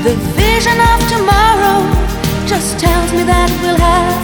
The vision of tomorrow just tells me that we'll have